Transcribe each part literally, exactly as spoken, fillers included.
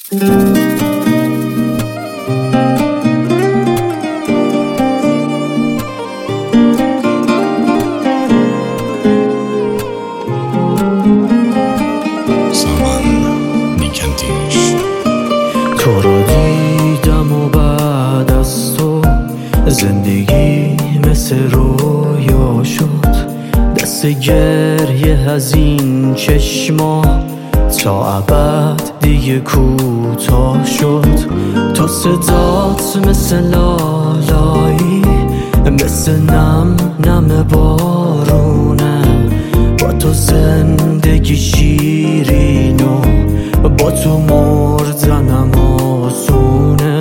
تو رو دیدم و بعد از تو زندگی مثل رویا شد. دست گریه از این چشما تا ابد دیگه کوتاه شد. تو صدات مثل لالایی، مثل نم نم بارونه. با تو زندگی شیرین و با تو مردنم آسونه.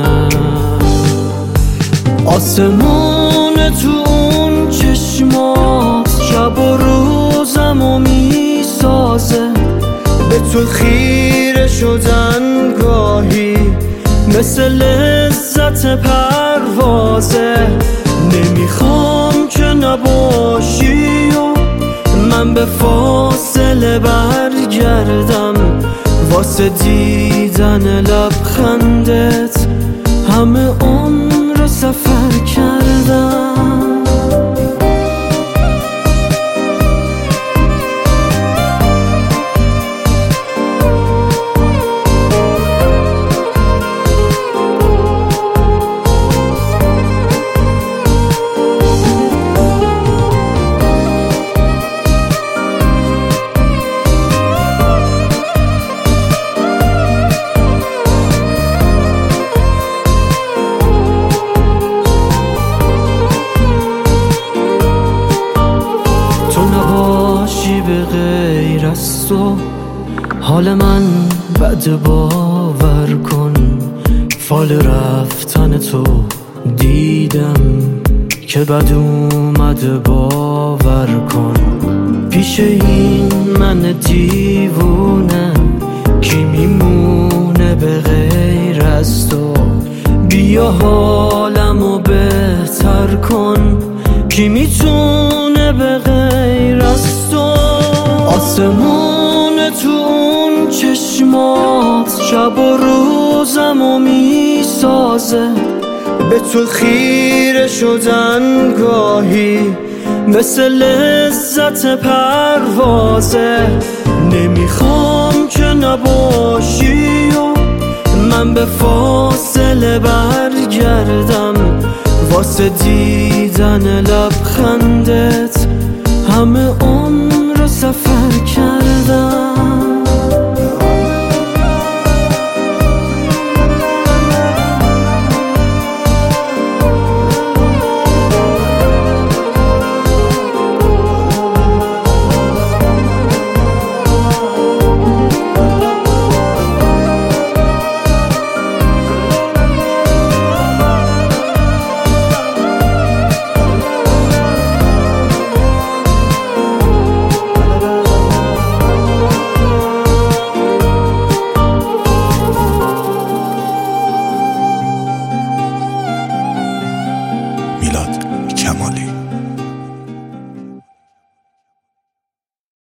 آسمون تو اون چشمات شب و روزمو میسازه. به تو خیره شدن گاهی مثل لذت پروازه. نمیخوام که نباشی و من به فاصله برگردم. واسه دیدن لبخندت همه عمر سفر کردم. به غیر از تو حال من بد، باور کن. فال رفتن تو دیدم که بد اومده، باور کن. پیش این من دیوونه کی میمونه به غیر از تو؟ بیا حالمو بهتر کن، کی میتونه به غیر از تو؟ آسمون تو اون چشمات شب و روزمو میسازه. به تو خیره شدن گاهی مثل لذت پروازه. نمیخوام که نباشی و من به فاصله برگردم. واسه دیدن لبخندت همه عمر سفر کردم.